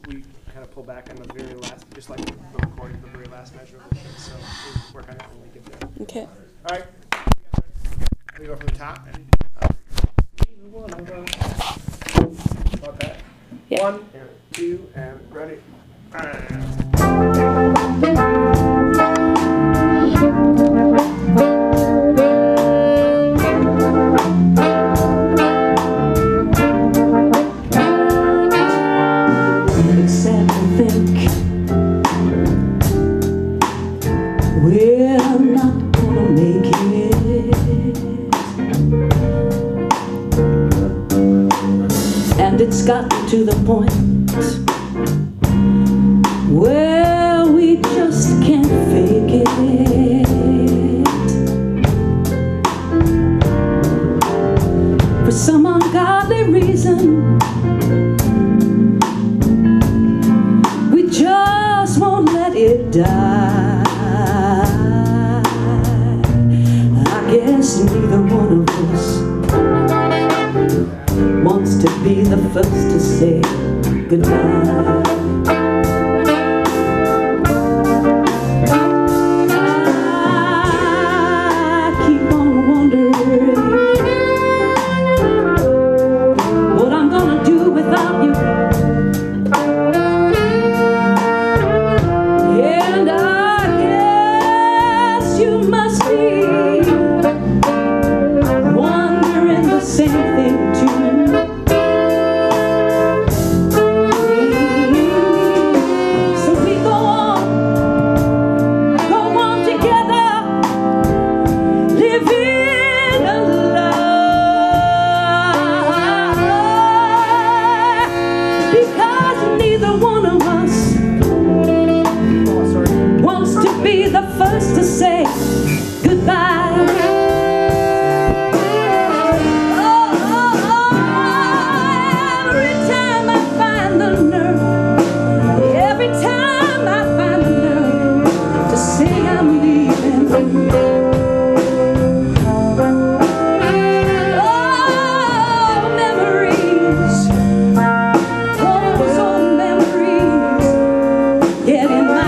we kind of pull back on the very last, just like the recording, the very last measure of the shit. So we work on that when we get there. Okay. All right. We go from the top and neither one of us. About that. Yeah. 1 and 2 and ready. Except to think we're not gonna make it, and it's gotten to the point where we just can't fake it. For some ungodly reason, we just won't let it die. I guess neither one of us wants to be the first to say goodbye. First to say goodbye. Every time I find the nerve, every time I find the nerve to say I'm leaving. Oh, memories, those old memories get in my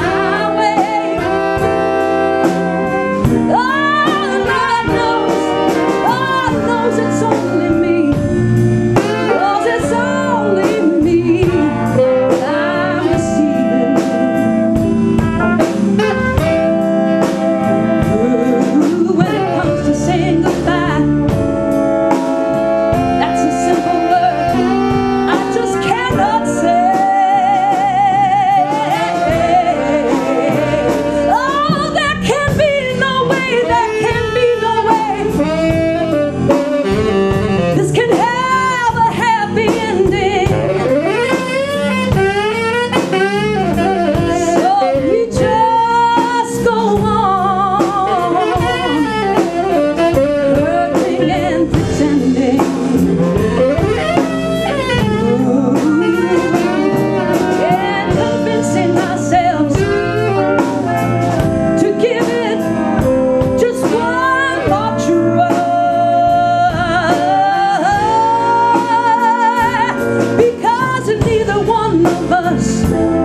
neither one of us